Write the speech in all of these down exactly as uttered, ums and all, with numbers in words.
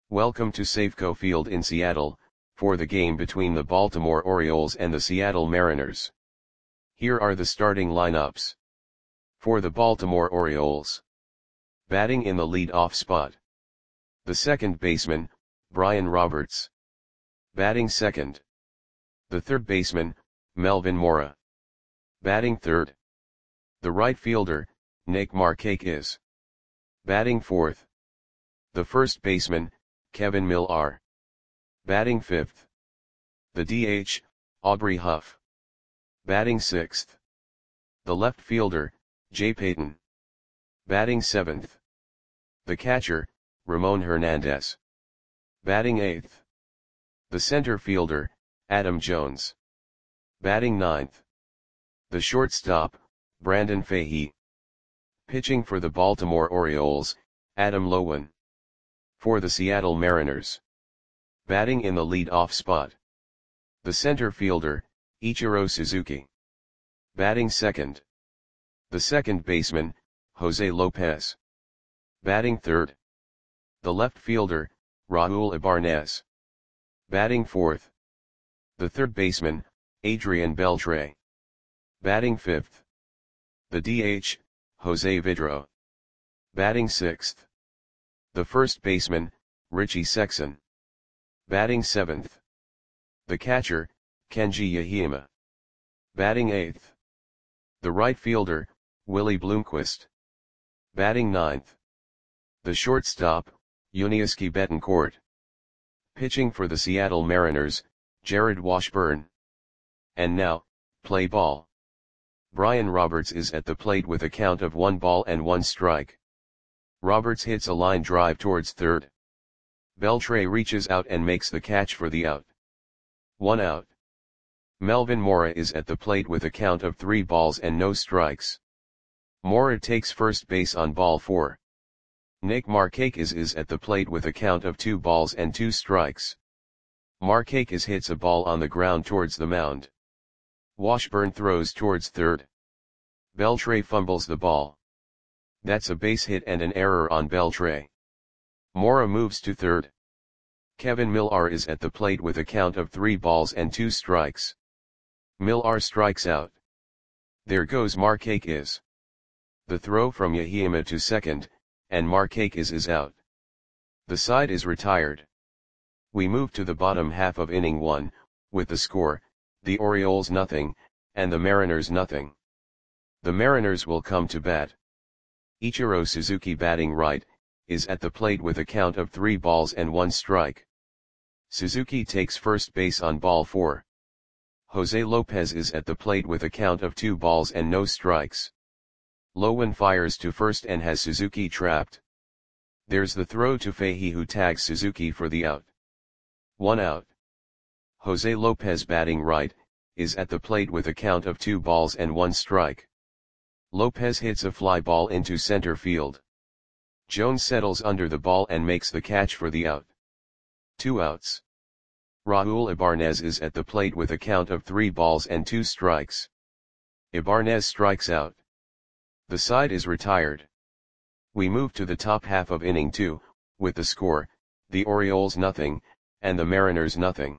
Welcome to Safeco Field in Seattle, for the game between the Baltimore Orioles and the Seattle Mariners. Here are the starting lineups. For the Baltimore Orioles. Batting in the lead-off spot. The second baseman, Brian Roberts. Batting second. The third baseman, Melvin Mora. Batting third. The right fielder, Nick Markakis. Batting fourth. The first baseman, Kevin Millar. Batting fifth. The D H, Aubrey Huff. Batting sixth. The left fielder, Jay Payton. Batting seventh. The catcher, Ramon Hernandez. Batting eighth. The center fielder, Adam Jones. Batting ninth. The shortstop, Brandon Fahey. Pitching for the Baltimore Orioles, Adam Loewen. For the Seattle Mariners. Batting in the lead-off spot. The center fielder, Ichiro Suzuki. Batting second. The second baseman, Jose Lopez. Batting third. The left fielder, Raul Ibanez. Batting fourth. The third baseman, Adrian Beltre. Batting fifth. The D H, Jose Vidro. Batting sixth. The first baseman, Richie Sexson. Batting seventh. The catcher, Kenji Yahima. Batting eighth. The right fielder, Willie Bloomquist. Batting ninth. The shortstop, Yuniesky Betancourt. Pitching for the Seattle Mariners, Jared Washburn. And now, play ball. Brian Roberts is at the plate with a count of one ball and one strike. Roberts hits a line drive towards third. Beltre reaches out and makes the catch for the out. One out. Melvin Mora is at the plate with a count of three balls and no strikes. Mora takes first base on ball four. Nick Markakis is at the plate with a count of two balls and two strikes. Markakis hits a ball on the ground towards the mound. Washburn throws towards third. Beltre fumbles the ball. That's a base hit and an error on Beltre. Mora moves to third. Kevin Millar is at the plate with a count of three balls and two strikes. Millar strikes out. There goes Markakis. The throw from Yahima to second, and Markakis is out. The side is retired. We move to the bottom half of inning one, with the score, the Orioles nothing, and the Mariners nothing. The Mariners will come to bat. Ichiro Suzuki batting right, is at the plate with a count of three balls and one strike. Suzuki takes first base on ball four. Jose Lopez is at the plate with a count of two balls and no strikes. Loewen fires to first and has Suzuki trapped. There's the throw to Fahey who tags Suzuki for the out. One out. Jose Lopez batting right, is at the plate with a count of two balls and one strike. Lopez hits a fly ball into center field. Jones settles under the ball and makes the catch for the out. Two outs. Raul Ibanez is at the plate with a count of three balls and two strikes. Ibanez strikes out. The side is retired. We move to the top half of inning two, with the score, the Orioles nothing, and the Mariners nothing.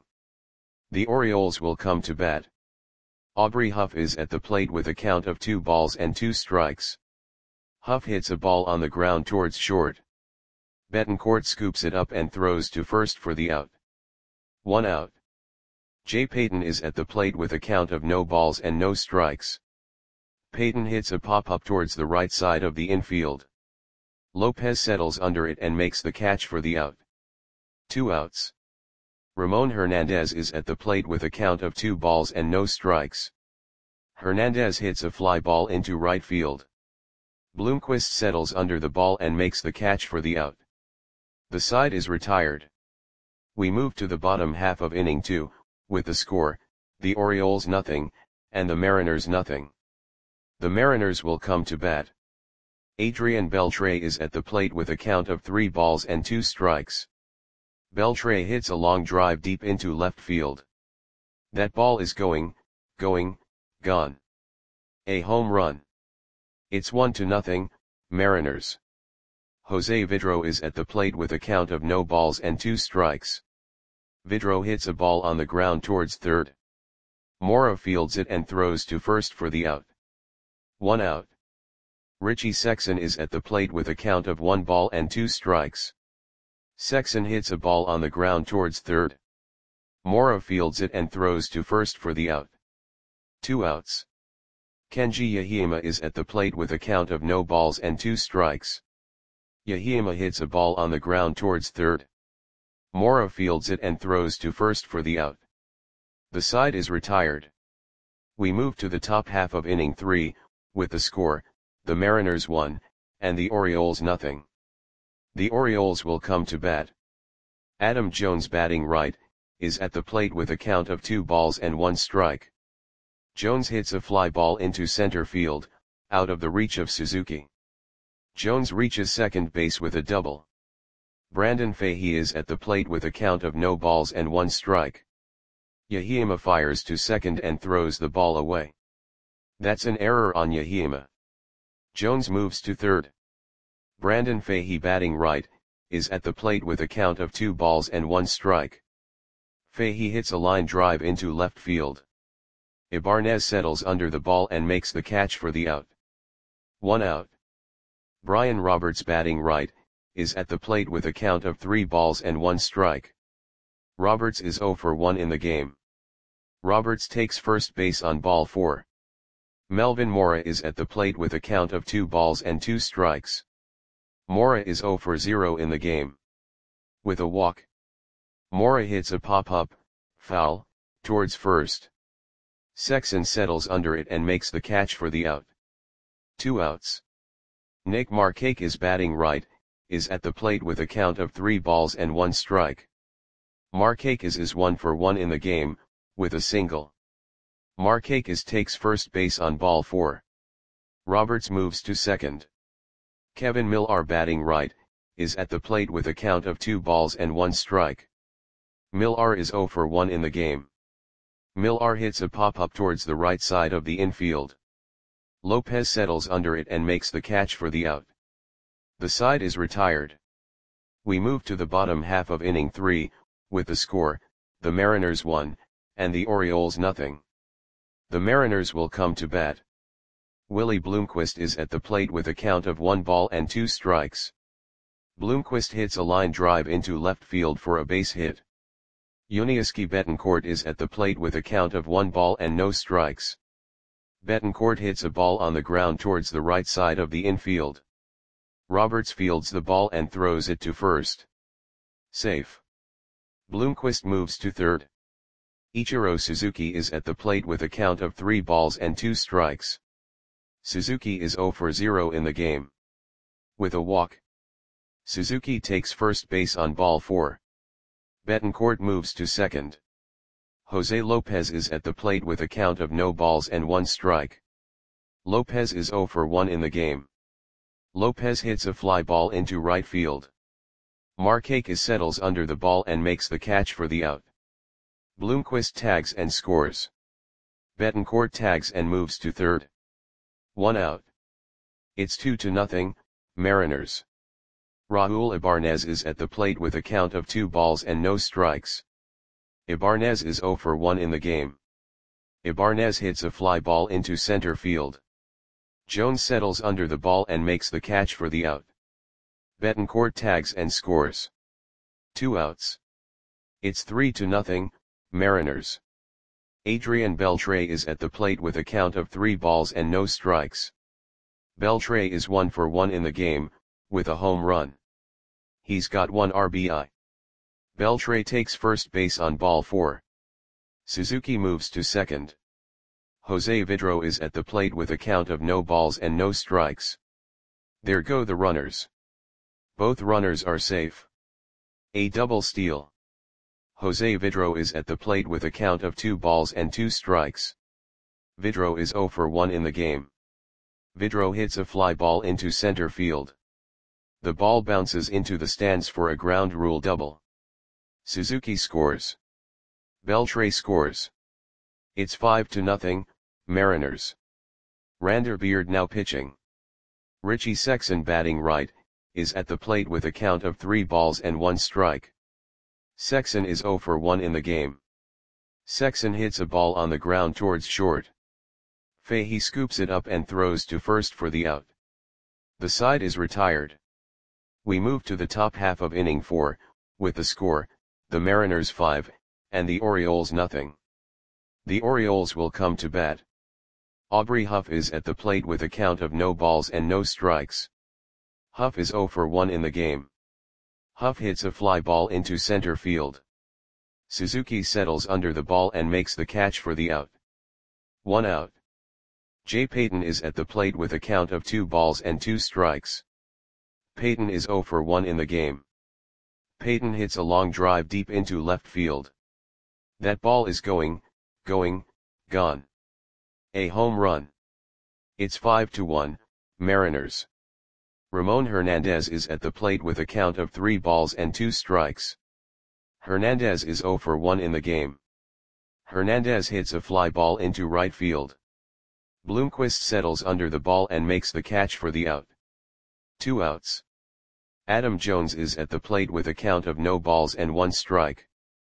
The Orioles will come to bat. Aubrey Huff is at the plate with a count of two balls and two strikes. Huff hits a ball on the ground towards short. Betancourt scoops it up and throws to first for the out. One out. Jay Payton is at the plate with a count of no balls and no strikes. Payton hits a pop-up towards the right side of the infield. Lopez settles under it and makes the catch for the out. Two outs. Ramon Hernandez is at the plate with a count of two balls and no strikes. Hernandez hits a fly ball into right field. Bloomquist settles under the ball and makes the catch for the out. The side is retired. We move to the bottom half of inning two, with the score, the Orioles nothing, and the Mariners nothing. The Mariners will come to bat. Adrian Beltre is at the plate with a count of three balls and two strikes. Beltre hits a long drive deep into left field. That ball is going, going, gone. A home run. It's one to nothing, Mariners. Jose Vidro is at the plate with a count of no balls and two strikes. Vidro hits a ball on the ground towards third. Mora fields it and throws to first for the out. One out. Richie Sexson is at the plate with a count of one ball and two strikes. Sexson hits a ball on the ground towards third. Mora fields it and throws to first for the out. Two outs. Kenji Yahima is at the plate with a count of no balls and two strikes. Yahima hits a ball on the ground towards third. Mora fields it and throws to first for the out. The side is retired. We move to the top half of inning three, with the score, the Mariners one, and the Orioles nothing. The Orioles will come to bat. Adam Jones, batting right, is at the plate with a count of two balls and one strike. Jones hits a fly ball into center field, out of the reach of Suzuki. Jones reaches second base with a double. Brandon Fahey is at the plate with a count of no balls and one strike. Yahima fires to second and throws the ball away. That's an error on Yahima. Jones moves to third. Brandon Fahey, batting right, is at the plate with a count of two balls and one strike. Fahey hits a line drive into left field. Ibanez settles under the ball and makes the catch for the out. One out. Brian Roberts, batting right, is at the plate with a count of three balls and one strike. Roberts is oh for one in the game. Roberts takes first base on ball four. Melvin Mora is at the plate with a count of two balls and two strikes. Mora is oh for zero in the game. With a walk. Mora hits a pop-up, foul, towards first. Sexson settles under it and makes the catch for the out. Two outs. Nick Markakis, batting right, is at the plate with a count of three balls and one strike. Markakis is one for one in the game, with a single. Markakis takes first base on ball four. Roberts moves to second. Kevin Millar, batting right, is at the plate with a count of two balls and one strike. Millar is oh for one in the game. Millar hits a pop-up towards the right side of the infield. Lopez settles under it and makes the catch for the out. The side is retired. We move to the bottom half of inning three, with the score, the Mariners one, and the Orioles nothing. The Mariners will come to bat. Willie Bloomquist is at the plate with a count of one ball and two strikes. Bloomquist hits a line drive into left field for a base hit. Yuniesky Betancourt is at the plate with a count of one ball and no strikes. Betancourt hits a ball on the ground towards the right side of the infield. Roberts fields the ball and throws it to first. Safe. Bloomquist moves to third. Ichiro Suzuki is at the plate with a count of three balls and two strikes. Suzuki is oh for zero in the game. With a walk. Suzuki takes first base on ball four. Betancourt moves to second. Jose Lopez is at the plate with a count of no balls and one strike. Lopez is oh for one in the game. Lopez hits a fly ball into right field. Markakis settles under the ball and makes the catch for the out. Bloomquist tags and scores. Betancourt tags and moves to third. One out. It's two to nothing, Mariners. Raul Ibanez is at the plate with a count of two balls and no strikes. Ibanez is oh for one in the game. Ibanez hits a fly ball into center field. Jones settles under the ball and makes the catch for the out. Betancourt tags and scores. Two outs. It's three to nothing, Mariners. Adrian Beltre is at the plate with a count of three balls and no strikes. Beltre is one for one in the game, with a home run. He's got one R B I. Beltre takes first base on ball four. Suzuki moves to second. Jose Vidro is at the plate with a count of no balls and no strikes. There go the runners. Both runners are safe. A double steal. Jose Vidro is at the plate with a count of two balls and two strikes. Vidro is oh for one in the game. Vidro hits a fly ball into center field. The ball bounces into the stands for a ground rule double. Suzuki scores. Beltre scores. It's five to nothing, Mariners. Randy Beard now pitching. Richie Sexson batting right, is at the plate with a count of three balls and one strike. Sexton is zero for one in the game. Sexton hits a ball on the ground towards short. Fahey scoops it up and throws to first for the out. The side is retired. We move to the top half of inning four, with the score, the Mariners five, and the Orioles nothing. The Orioles will come to bat. Aubrey Huff is at the plate with a count of no balls and no strikes. Huff is zero for one in the game. Huff hits a fly ball into center field. Suzuki settles under the ball and makes the catch for the out. One out. Jay Payton is at the plate with a count of two balls and two strikes. Payton is zero for one in the game. Payton hits a long drive deep into left field. That ball is going, going, gone. A home run. It's five to one, Mariners. Ramon Hernandez is at the plate with a count of three balls and two strikes. Hernandez is zero for one in the game. Hernandez hits a fly ball into right field. Bloomquist settles under the ball and makes the catch for the out. Two outs. Adam Jones is at the plate with a count of no balls and one strike.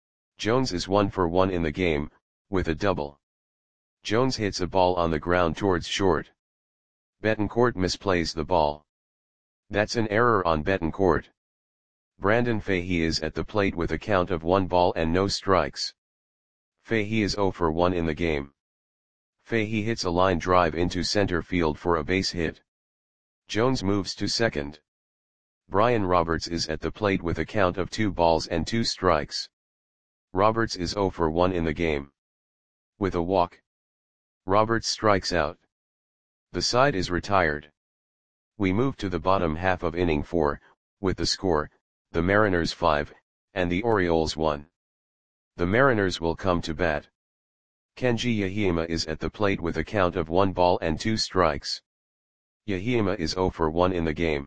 Jones is one for one in the game, with a double. Jones hits a ball on the ground towards short. Betancourt misplays the ball. That's an error on Betancourt. Brandon Fahey is at the plate with a count of one ball and no strikes. Fahey is zero for one in the game. Fahey hits a line drive into center field for a base hit. Jones moves to second. Brian Roberts is at the plate with a count of two balls and two strikes. Roberts is zero for one in the game. With a walk, Roberts strikes out. The side is retired. We move to the bottom half of inning four, with the score, the Mariners five, and the Orioles one. The Mariners will come to bat. Kenji Yahima is at the plate with a count of one ball and two strikes. Yahima is zero for one in the game.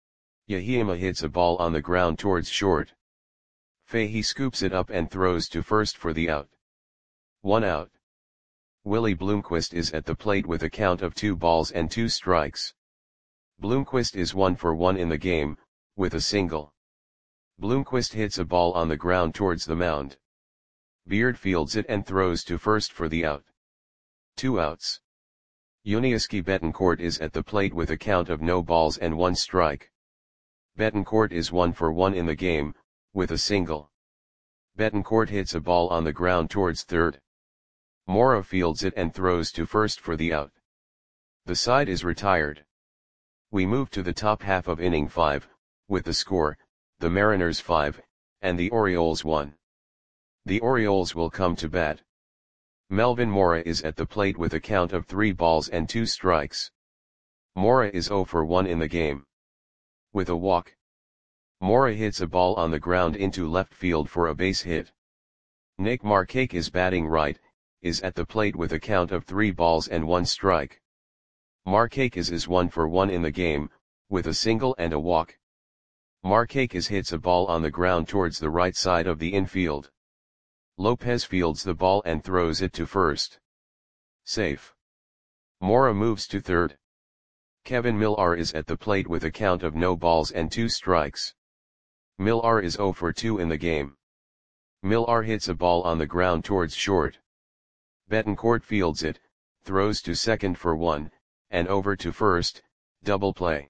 Yahima hits a ball on the ground towards short. Fahey scoops it up and throws to first for the out. One out. Willie Bloomquist is at the plate with a count of two balls and two strikes. Bloomquist is one for one in the game, with a single. Bloomquist hits a ball on the ground towards the mound. Beard fields it and throws to first for the out. Two outs. Yuniesky Betancourt is at the plate with a count of no balls and one strike. Betancourt is one for one in the game, with a single. Betancourt hits a ball on the ground towards third. Mora fields it and throws to first for the out. The side is retired. We move to the top half of inning five, with the score, the Mariners five, and the Orioles one. The Orioles will come to bat. Melvin Mora is at the plate with a count of three balls and two strikes. Mora is zero for one in the game. With a walk, Mora hits a ball on the ground into left field for a base hit. Nick Markakis is batting right, is at the plate with a count of three balls and one strike. Markakis is one for one in the game, with a single and a walk. Markakis hits a ball on the ground towards the right side of the infield. Lopez fields the ball and throws it to first. Safe. Mora moves to third. Kevin Millar is at the plate with a count of no balls and two strikes. Millar is zero for two in the game. Millar hits a ball on the ground towards short. Betancourt fields it, throws to second for one, and over to first, double play.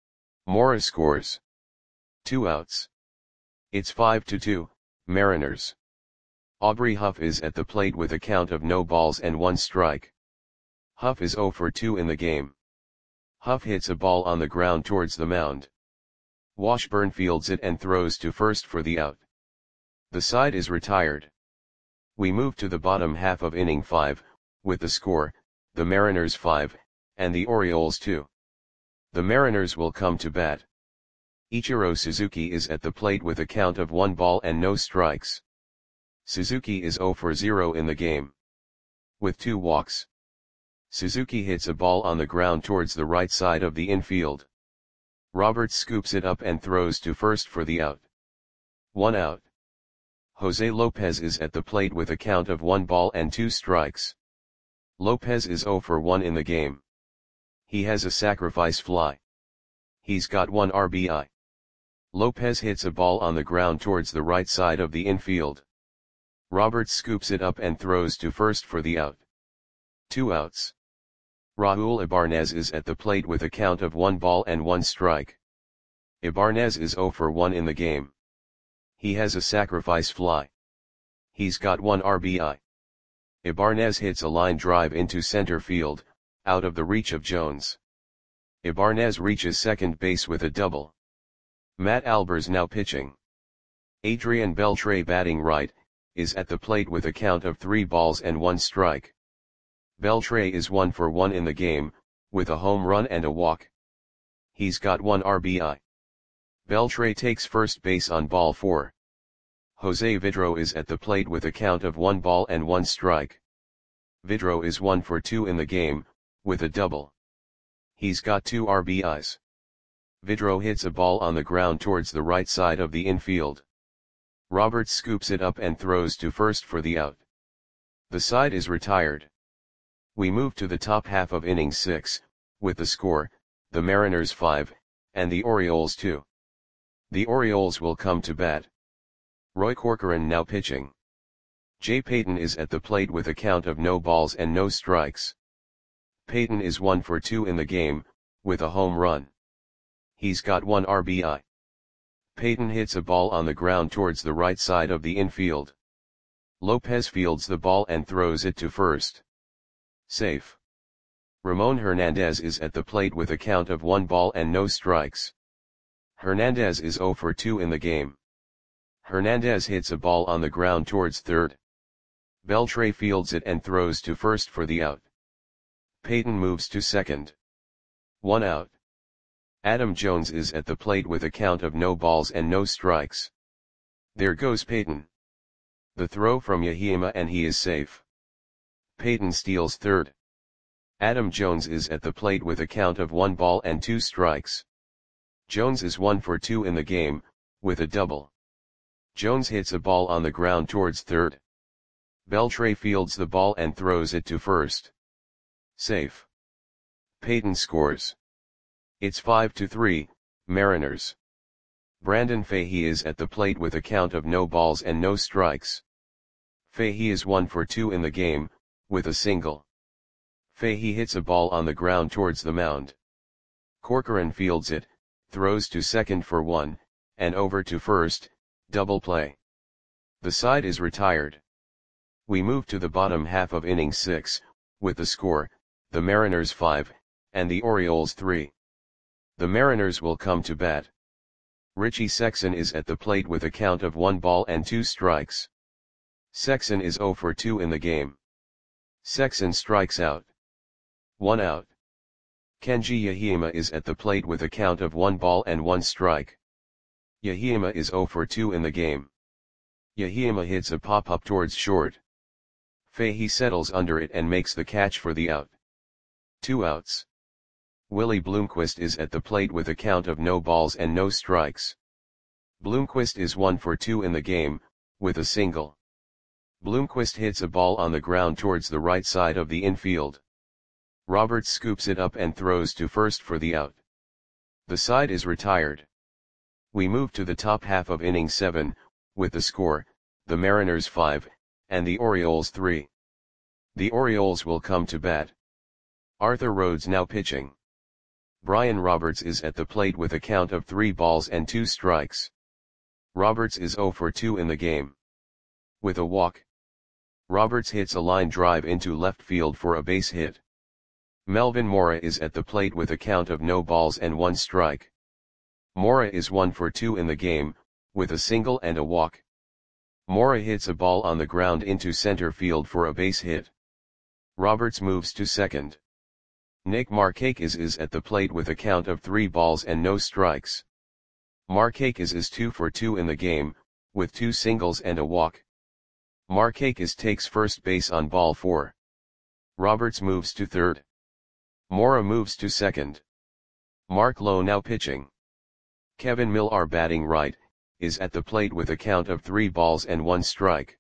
Mora scores. Two outs. It's five to two, Mariners. Aubrey Huff is at the plate with a count of no balls and one strike. Huff is zero for two in the game. Huff hits a ball on the ground towards the mound. Washburn fields it and throws to first for the out. The side is retired. We move to the bottom half of inning five, with the score, the Mariners five, and the Orioles two. The Mariners will come to bat. Ichiro Suzuki is at the plate with a count of one ball and no strikes. Suzuki is zero for zero in the game. With two walks, Suzuki hits a ball on the ground towards the right side of the infield. Roberts scoops it up and throws to first for the out. One out. Jose Lopez is at the plate with a count of one ball and two strikes. Lopez is zero for one in the game. He has a sacrifice fly. He's got one R B I. Lopez hits a ball on the ground towards the right side of the infield. Roberts scoops it up and throws to first for the out. Two outs. Raul Ibarnez is at the plate with a count of one ball and one strike. Ibarnez is oh for one in the game. He has a sacrifice fly. He's got one R B I. Ibarnez hits a line drive into center field, out of the reach of Jones. Ibarnez reaches second base with a double. Matt Albers now pitching. Adrian Beltre batting right, is at the plate with a count of three balls and one strike. Beltre is one for one in the game, with a home run and a walk. He's got one R B I. Beltre takes first base on ball four. Jose Vidro is at the plate with a count of one ball and one strike. Vidro is one for two in the game, with a double. He's got two R B Is. Vidro hits a ball on the ground towards the right side of the infield. Roberts scoops it up and throws to first for the out. The side is retired. We move to the top half of inning six, with the score, the Mariners five, and the Orioles two. The Orioles will come to bat. Roy Corcoran now pitching. Jay Payton is at the plate with a count of no balls and no strikes. Payton is one for two in the game, with a home run. He's got one R B I. Payton hits a ball on the ground towards the right side of the infield. Lopez fields the ball and throws it to first. Safe. Ramon Hernandez is at the plate with a count of one ball and no strikes. Hernandez is oh for two in the game. Hernandez hits a ball on the ground towards third. Beltre fields it and throws to first for the out. Payton moves to second. One out. Adam Jones is at the plate with a count of no balls and no strikes. There goes Payton. The throw from Yahima and he is safe. Payton steals third. Adam Jones is at the plate with a count of one ball and two strikes. Jones is one for two in the game, with a double. Jones hits a ball on the ground towards third. Beltre fields the ball and throws it to first. Safe. Payton scores. It's five to three, Mariners. Brandon Fahey is at the plate with a count of no balls and no strikes. Fahey is one for two in the game, with a single. Fahey hits a ball on the ground towards the mound. Corcoran fields it, throws to second for one, and over to first, double play. The side is retired. We move to the bottom half of inning six, with the score, the Mariners five, and the Orioles three. The Mariners will come to bat. Richie Sexson is at the plate with a count of one ball and two strikes. Sexson is oh for two in the game. Sexson strikes out. One out. Kenji Yahima is at the plate with a count of one ball and one strike. Yahima is oh for two in the game. Yahima hits a pop-up towards short. Fahey settles under it and makes the catch for the out. Two outs. Willie Bloomquist is at the plate with a count of no balls and no strikes. Bloomquist is one for two in the game, with a single. Bloomquist hits a ball on the ground towards the right side of the infield. Roberts scoops it up and throws to first for the out. The side is retired. We move to the top half of inning seven, with the score, the Mariners five, and the Orioles three. The Orioles will come to bat. Arthur Rhodes now pitching. Brian Roberts is at the plate with a count of three balls and two strikes. Roberts is oh for two in the game. With a walk. Roberts hits a line drive into left field for a base hit. Melvin Mora is at the plate with a count of no balls and one strike. Mora is one for two in the game, with a single and a walk. Mora hits a ball on the ground into center field for a base hit. Roberts moves to second. Nick Markakis is at the plate with a count of three balls and no strikes. Markakis is two for two in the game, with two singles and a walk. Markakis takes first base on ball four. Roberts moves to third. Mora moves to second. Mark Lowe now pitching. Kevin Millar batting right, is at the plate with a count of three balls and one strike.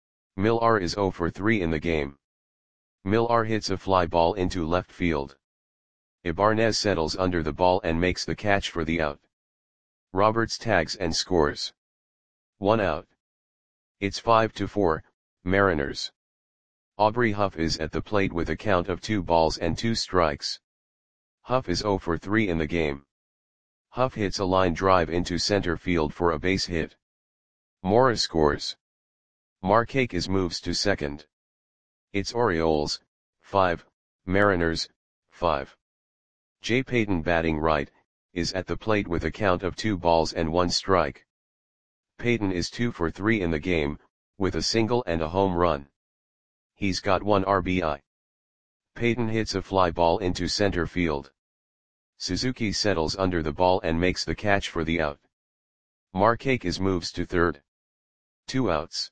Millar is oh for three in the game. Millar hits a fly ball into left field. Ibarnez settles under the ball and makes the catch for the out. Roberts tags and scores. One out. It's five to four, Mariners. Aubrey Huff is at the plate with a count of two balls and two strikes. Huff is zero for three in the game. Huff hits a line drive into center field for a base hit. Mora scores. Markakis moves to second. It's Orioles, five, Mariners, five. Jay Payton batting right, is at the plate with a count of two balls and one strike. Payton is two for three in the game, with a single and a home run. He's got one R B I. Payton hits a fly ball into center field. Suzuki settles under the ball and makes the catch for the out. Markakis moves to third. Two outs.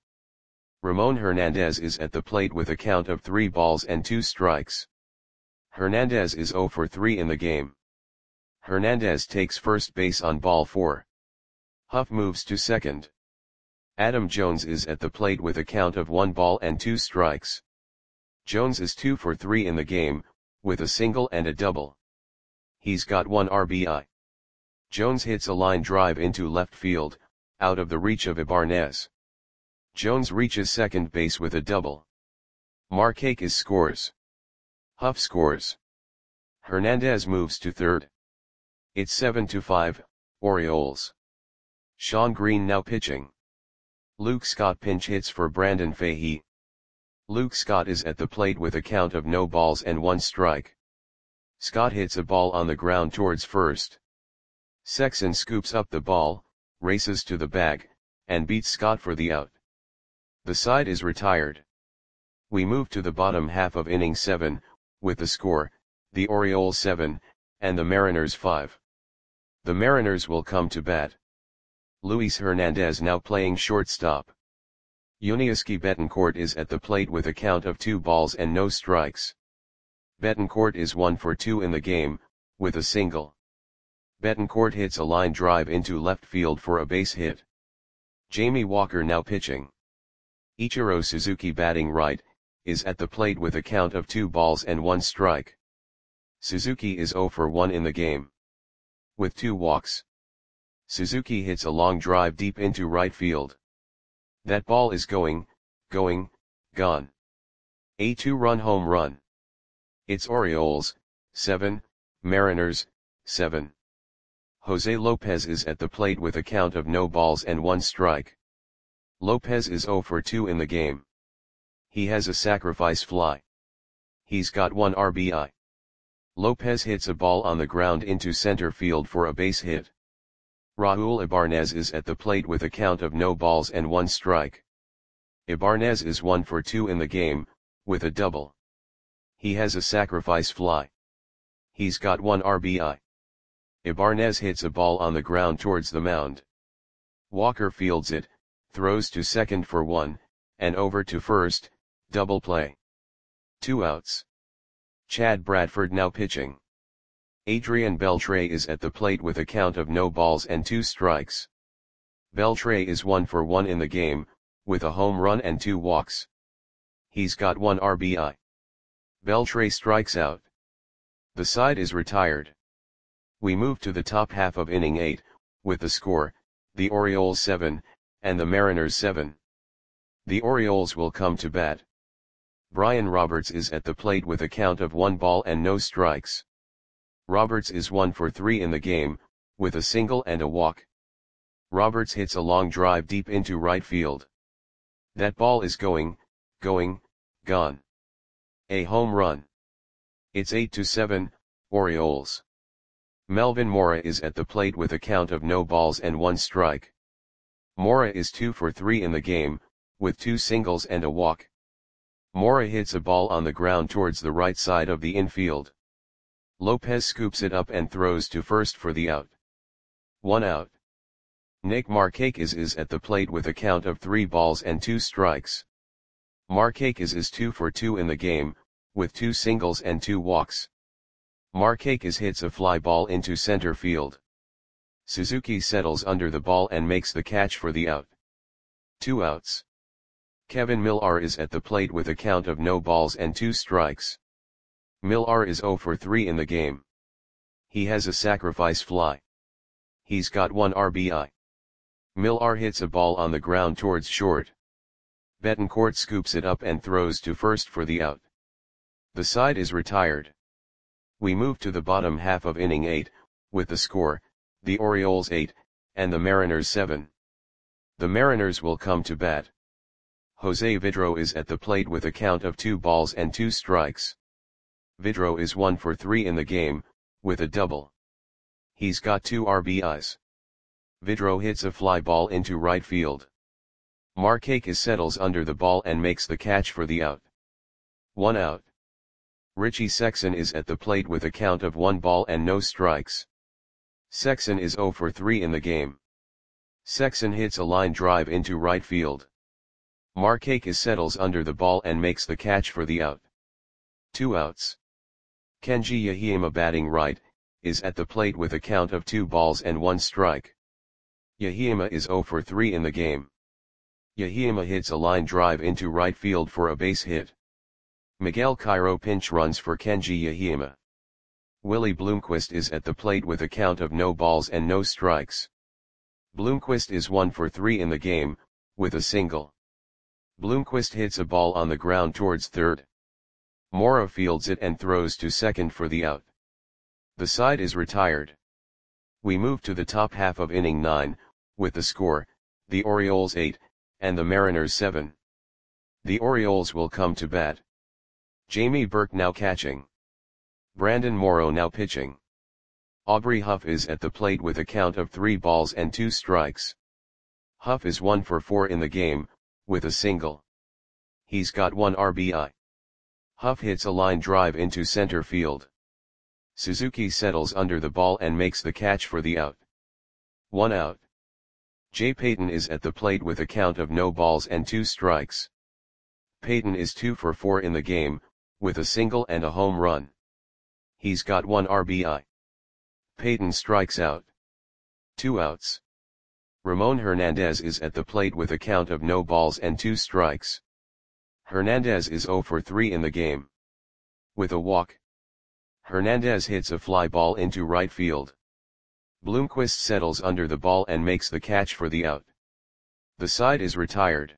Ramon Hernandez is at the plate with a count of three balls and two strikes. Hernandez is zero for three in the game. Hernandez takes first base on ball four. Huff moves to second. Adam Jones is at the plate with a count of one ball and two strikes. Jones is two for three in the game, with a single and a double. He's got one R B I. Jones hits a line drive into left field, out of the reach of Ibarnez. Jones reaches second base with a double. Markakis scores. Huff scores. Hernandez moves to third. It's seven to five, Orioles. Shawn Green now pitching. Luke Scott pinch hits for Brandon Fahey. Luke Scott is at the plate with a count of no balls and one strike. Scott hits a ball on the ground towards first. Sexson scoops up the ball, races to the bag, and beats Scott for the out. The side is retired. We move to the bottom half of inning seven, with the score, the Orioles seven, and the Mariners five. The Mariners will come to bat. Luis Hernandez now playing shortstop. Yuniesky Betancourt is at the plate with a count of two balls and no strikes. Betancourt is one for two in the game, with a single. Betancourt hits a line drive into left field for a base hit. Jamie Walker now pitching. Ichiro Suzuki batting right, is at the plate with a count of two balls and one strike. Suzuki is zero for one in the game. With two walks. Suzuki hits a long drive deep into right field. That ball is going, going, gone. A two-run home run. It's Orioles, seven, Mariners, seven. Jose Lopez is at the plate with a count of no balls and one strike. Lopez is zero for two in the game. He has a sacrifice fly. He's got one R B I. Lopez hits a ball on the ground into center field for a base hit. Raul Ibarnez is at the plate with a count of no balls and one strike. Ibarnez is one for two in the game, with a double. He has a sacrifice fly. He's got one R B I. Ibarnez hits a ball on the ground towards the mound. Walker fields it, throws to second for one, and over to first, double play. Two outs. Chad Bradford now pitching. Adrian Beltre is at the plate with a count of no balls and two strikes. Beltre is one for one in the game, with a home run and two walks. He's got one R B I. Beltre strikes out. The side is retired. We move to the top half of inning eight, with the score, the Orioles seven, and the Mariners seven. The Orioles will come to bat. Brian Roberts is at the plate with a count of one ball and no strikes. Roberts is one for three in the game, with a single and a walk. Roberts hits a long drive deep into right field. That ball is going, going, gone. A home run. It's eight to seven, Orioles. Melvin Mora is at the plate with a count of no balls and one strike. Mora is two for three in the game, with two singles and a walk. Mora hits a ball on the ground towards the right side of the infield. Lopez scoops it up and throws to first for the out. One out. Nick Markakis is at the plate with a count of three balls and two strikes. Markakis is two for two in the game, with two singles and two walks. Markakis hits a fly ball into center field. Suzuki settles under the ball and makes the catch for the out. Two outs. Kevin Millar is at the plate with a count of no balls and two strikes. Millar is zero for three in the game. He has a sacrifice fly. He's got one R B I. Millar hits a ball on the ground towards short. Betancourt scoops it up and throws to first for the out. The side is retired. We move to the bottom half of inning eight, with the score, the Orioles eight, and the Mariners seven. The Mariners will come to bat. Jose Vidro is at the plate with a count of two balls and two strikes. Vidro is one for three in the game, with a double. He's got two R B Is. Vidro hits a fly ball into right field. Markakis settles under the ball and makes the catch for the out. One out. Richie Sexson is at the plate with a count of one ball and no strikes. Sexson is zero for three in the game. Sexson hits a line drive into right field. Markakis settles under the ball and makes the catch for the out. Two outs. Kenji Yahima, batting right, is at the plate with a count of two balls and one strike. Yahima is zero for three in the game. Yahima hits a line drive into right field for a base hit. Miguel Cairo pinch runs for Kenji Yahima. Willie Bloomquist is at the plate with a count of no balls and no strikes. Bloomquist is one for three in the game, with a single. Bloomquist hits a ball on the ground towards third. Mora fields it and throws to second for the out. The side is retired. We move to the top half of inning nine, with the score, the Orioles eight, and the Mariners seven. The Orioles will come to bat. Jamie Burke now catching. Brandon Morrow now pitching. Aubrey Huff is at the plate with a count of three balls and two strikes. Huff is one for four in the game, with a single. He's got one R B I. Huff hits a line drive into center field. Suzuki settles under the ball and makes the catch for the out. One out. Jay Payton is at the plate with a count of no balls and two strikes. Payton is two for four in the game, with a single and a home run. He's got one R B I. Payton strikes out. Two outs. Ramon Hernandez is at the plate with a count of no balls and two strikes. Hernandez is zero for three in the game. With a walk. Hernandez hits a fly ball into right field. Bloomquist settles under the ball and makes the catch for the out. The side is retired.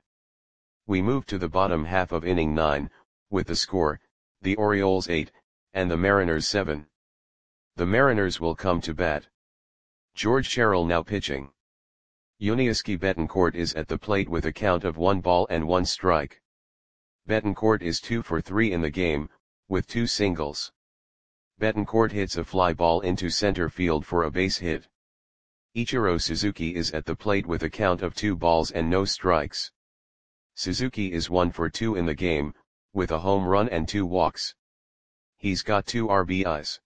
We move to the bottom half of inning nine, with the score, the Orioles eight, and the Mariners seven. The Mariners will come to bat. George Sherrill now pitching. Yuniesky Betancourt is at the plate with a count of one ball and one strike. Betancourt is two for three in the game, with two singles. Betancourt hits a fly ball into center field for a base hit. Ichiro Suzuki is at the plate with a count of two balls and no strikes. Suzuki is one for two in the game, with a home run and two walks. He's got two R B Is.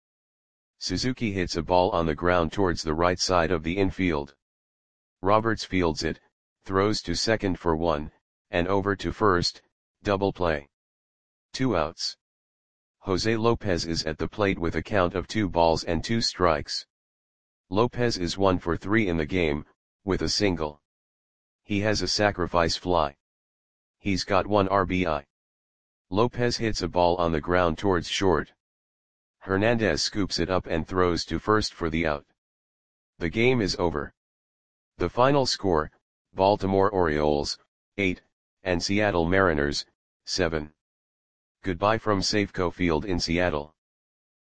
Suzuki hits a ball on the ground towards the right side of the infield. Roberts fields it, throws to second for one, and over to first, double play. Two outs. Jose Lopez is at the plate with a count of two balls and two strikes. Lopez is one for three in the game, with a single. He has a sacrifice fly. He's got one R B I. Lopez hits a ball on the ground towards short. Hernandez scoops it up and throws to first for the out. The game is over. The final score, Baltimore Orioles, eight, and Seattle Mariners, seven. Goodbye from Safeco Field in Seattle.